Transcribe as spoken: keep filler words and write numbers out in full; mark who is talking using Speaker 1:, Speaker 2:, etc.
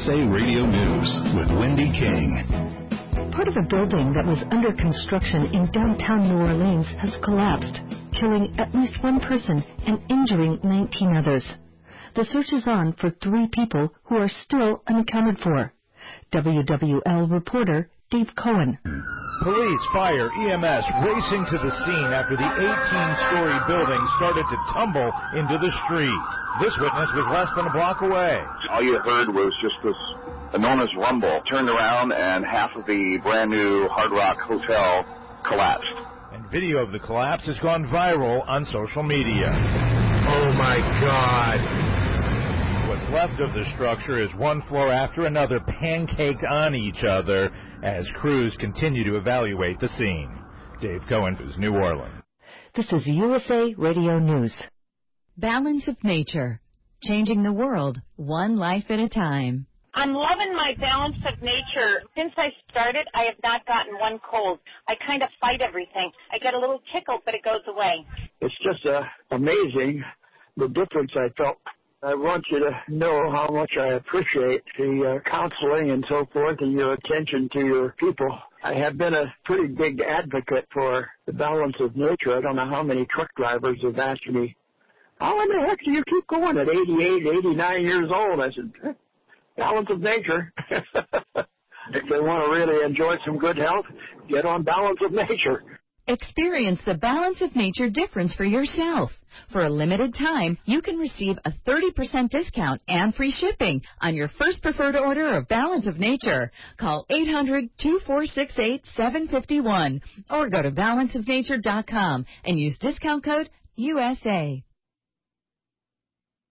Speaker 1: S A Radio News with Wendy King.
Speaker 2: Part of a building that was under construction in downtown New Orleans has collapsed, killing at least one person and injuring nineteen others. The search is on for three people who are still unaccounted for. W W L reporter Dave Cohen.
Speaker 3: Police, fire, E M S racing to the scene after the eighteen-story building started to tumble into the street. This witness was less than a block away.
Speaker 4: All you heard was just this enormous rumble. Turned around and half of the brand-new Hard Rock Hotel collapsed.
Speaker 3: And video of the collapse has gone viral on social media.
Speaker 5: Oh, my God.
Speaker 3: What's left of the structure is one floor after another pancaked on each other as crews continue to evaluate the scene. Dave Cohen, New Orleans.
Speaker 2: This is U S A Radio News.
Speaker 6: Balance of Nature, changing the world one life at a time.
Speaker 7: I'm loving my Balance of Nature. Since I started, I have not gotten one cold. I kind of fight everything. I get a little tickle, but it goes away.
Speaker 8: It's just uh, amazing the difference I felt. I want you to know how much I appreciate the uh, counseling and so forth and your attention to your people. I have been a pretty big advocate for the Balance of Nature. I don't know how many truck drivers have asked me, how in the heck do you keep going at eighty-eight, eighty-nine years old? I said, Balance of Nature. If they want to really enjoy some good health, get on Balance of Nature.
Speaker 6: Experience the Balance of Nature difference for yourself. For a limited time, you can receive a thirty percent discount and free shipping on your first preferred order of Balance of Nature. Call eight hundred, two four six eight, seven five one or go to balance of nature dot com and use discount code U S A.